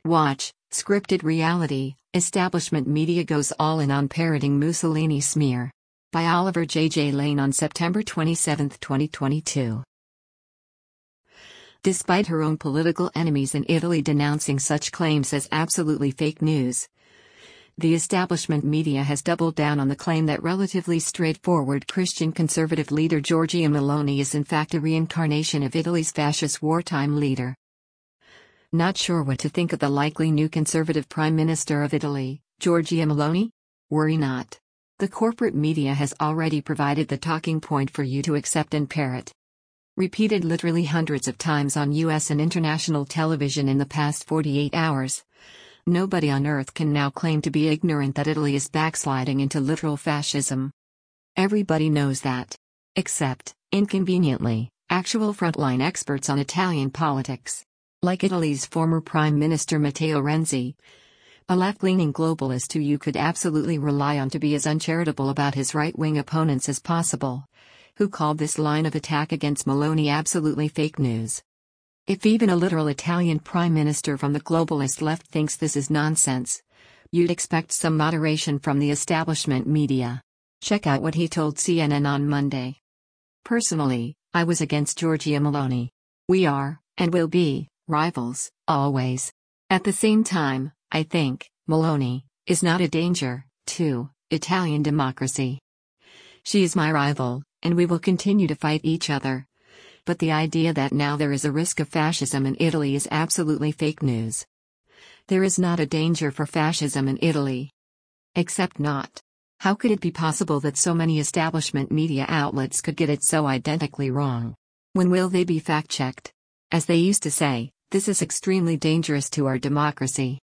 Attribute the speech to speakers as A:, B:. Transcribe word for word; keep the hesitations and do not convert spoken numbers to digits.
A: Watch, Scripted Reality, Establishment Media Goes All In on Parroting Mussolini Smear. By Oliver J. J. Lane on September twenty-seventh, twenty twenty-two. Despite her own political enemies in Italy denouncing such claims as absolutely fake news, the establishment media has doubled down on the claim that relatively straightforward Christian conservative leader Giorgia Meloni is in fact a reincarnation of Italy's fascist wartime leader. Not sure what to think of the likely new conservative Prime Minister of Italy, Giorgia Meloni? Worry not. The corporate media has already provided the talking point for you to accept and parrot. Repeated literally hundreds of times on U S and international television in the past forty-eight hours. Nobody on earth can now claim to be ignorant that Italy is backsliding into literal fascism. Everybody knows that. Except, inconveniently, actual frontline experts on Italian politics. Like Italy's former Prime Minister Matteo Renzi. A left-leaning globalist who you could absolutely rely on to be as uncharitable about his right-wing opponents as possible. Who called this line of attack against Meloni absolutely fake news. If even a literal Italian Prime Minister from the globalist left thinks this is nonsense, you'd expect some moderation from the establishment media. Check out what he told C N N on Monday. Personally, I was against Giorgia Meloni. We are, and will be, rivals, always. At the same time, I think, Meloni is not a danger to Italian democracy. She is my rival, and we will continue to fight each other. But the idea that now there is a risk of fascism in Italy is absolutely fake news. There is not a danger for fascism in Italy. Except not. How could it be possible that so many establishment media outlets could get it so identically wrong? When will they be fact-checked? As they used to say, this is extremely dangerous to our democracy.